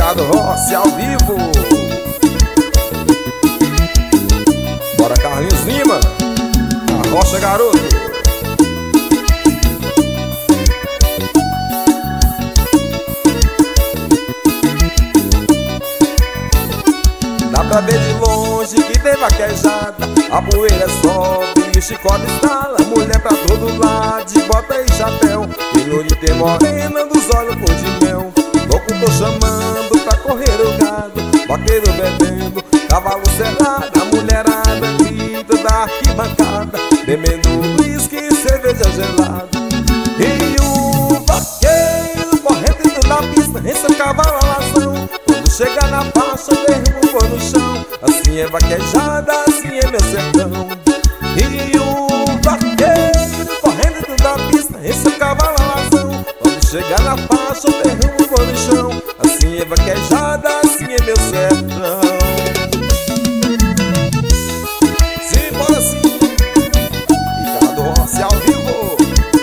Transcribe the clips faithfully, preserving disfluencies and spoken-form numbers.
Ricardo Rossi ao vivo. Bora Carlinhos Lima, a Rocha Garoto. Dá pra ver de longe que tem vaquejada, a poeira sobe e o chicote estala. Mulher pra todo lado, de bota e chapéu, penhorita e morena dos olhos cor de mel. Louco tô chamando pra correr o gado, vaqueiro bebendo, cavalo selado. A mulherada grita da arquibancada, bebendo uísque e cerveja gelada. E o vaqueiro correndo dentro da pista, em seu cavalo alazão. Quando chega na faixa, derruba no chão. Assim é vaquejada, assim é meu sertão. E o vaqueiro correndo dentro da pista, em seu cavalo alazão. Quando chega na faixa, derruba no chão. Assim é vaquejada, assim é meu sertão. Simbora sim, Ricardo Rossi ao vivo.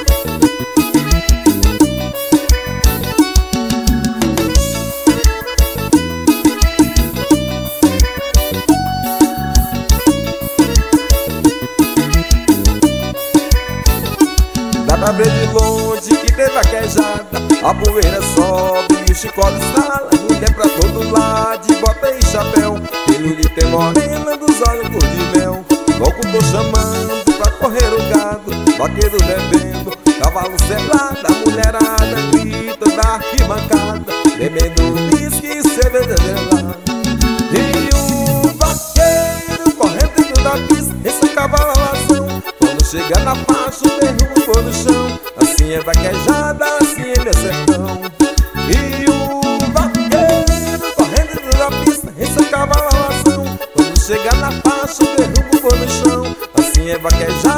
Dá pra ver de longe que tem vaquejada, a poeira sobe e o chicote estala. Mulher pra todo lado, de bota e chapéu, penhorita e morena dos olhos cor de mel. Louco tô chamando pra correr o gado, vaqueiro bebendo, cavalo selado. A mulherada grita da arquibancada, bebendo uísque e cerveja gelada. E o vaqueiro correndo dentro da pista, esse cavalo alazão. Quando chega na faixa, derruba no chão. Assim é vaquejada, assim é meu sertão. E o vaqueiro correndo dentro da pista, esse cavalo alazão. Quando chega na faixa, derruba no chão. Assim é vaquejada.